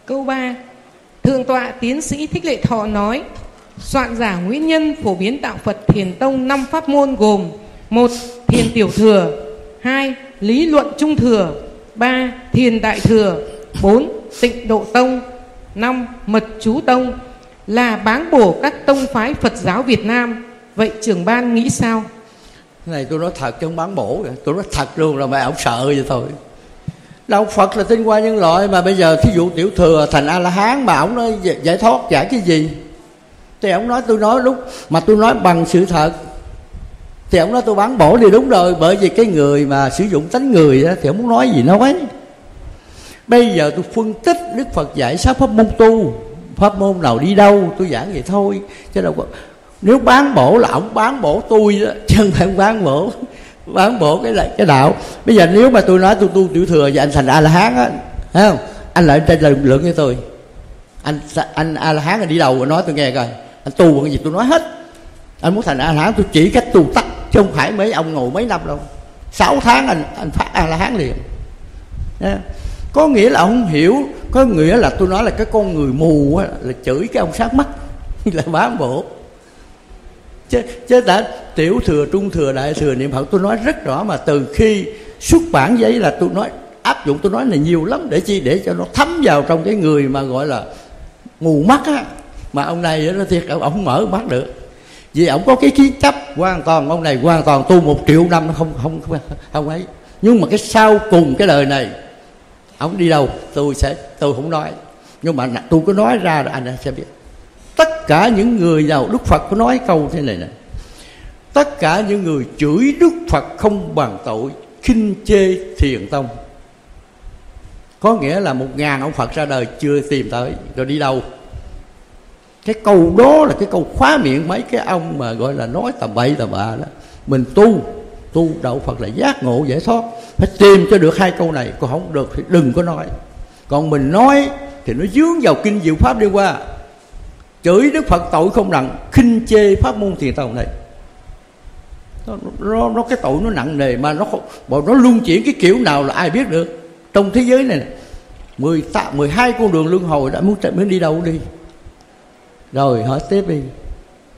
Câu 3. Thượng tọa tiến sĩ Thích Lệ Thọ nói: soạn giả Nguyễn Nhân phổ biến đạo Phật Thiền Tông 5 pháp môn gồm: 1. Thiền tiểu thừa, 2. Lý luận trung thừa, 3. Thiền đại thừa, 4. Tịnh độ tông, 5. Mật chú tông, là báng bổ các tông phái Phật giáo Việt Nam. Vậy trưởng ban nghĩ sao? Cái này tôi nói thật chứ không bán bổ, tôi nói thật luôn là mày ổng sợ vậy thôi. Đạo Phật là tinh hoa nhân loại, mà bây giờ thí dụ tiểu thừa thành A-la-hán mà ổng nói giải thoát giải cái gì? Thì ổng nói, tôi nói lúc mà tôi nói bằng sự thật thì ổng nói tôi bán bổ thì đúng rồi. Bởi vì cái người mà sử dụng tánh người đó, thì ổng muốn nói gì nói. Bây giờ tôi phân tích Đức Phật dạy 6 pháp môn tu, pháp môn nào đi đâu tôi giảng vậy thôi, chứ đâu có. Nếu bán bổ là ổng bán bổ tôi đó, chứ không phải bán bổ cái đạo. Bây giờ nếu mà tôi nói tôi tu tiểu thừa và anh thành A-la-hán á, thấy không? Anh lại trên lần lượng với tôi. Anh A-la-hán là đi đầu và nói tôi nghe coi. Anh tu bằng cái gì tôi nói hết. Anh muốn thành A-la-hán tôi chỉ cách tu tắt, chứ không phải mấy ông ngồi mấy năm đâu. 6 tháng anh phát A-la-hán liền. Có nghĩa là ông không hiểu. Có nghĩa là tôi nói là cái con người mù á, là chửi cái ông sát mắt là bán bổ. Chứ đã tiểu thừa, trung thừa, đại thừa, niệm Phật tôi nói rất rõ. Mà từ khi xuất bản giấy là tôi nói áp dụng, tôi nói là nhiều lắm. Để chi? Để cho nó thấm vào trong cái người mà gọi là mù mắt á. Mà ông này nó thiệt, ông không mở mắt được. Vì ông có cái kiến chấp hoàn toàn. Ông này hoàn toàn tu 1 triệu năm nó không ấy. Nhưng mà cái sau cùng cái đời này ông đi đâu tôi không nói. Nhưng mà tôi có nói ra rồi anh sẽ biết. Tất cả những người nào Đức Phật có nói câu thế này nè: tất cả những người chửi Đức Phật không bằng tội, khinh chê Thiền Tông. Có nghĩa là 1000 ông Phật ra đời chưa tìm tới, rồi đi đâu? Cái câu đó là cái câu khóa miệng mấy cái ông mà gọi là nói tầm bậy tầm bạ đó. Mình tu đạo Phật là giác ngộ giải thoát, phải tìm cho được 2 câu này. Còn không được thì đừng có nói. Còn mình nói thì nó dướng vào kinh diệu pháp đi qua. Chửi Đức Phật tội không nặng, khinh chê pháp môn Thiền Tông này. Nó cái tội nó nặng nề, mà nó luân chuyển cái kiểu nào là ai biết được. Trong thế giới này 12 con đường luân hồi đã muốn đi đâu đi. Rồi hỏi tiếp đi.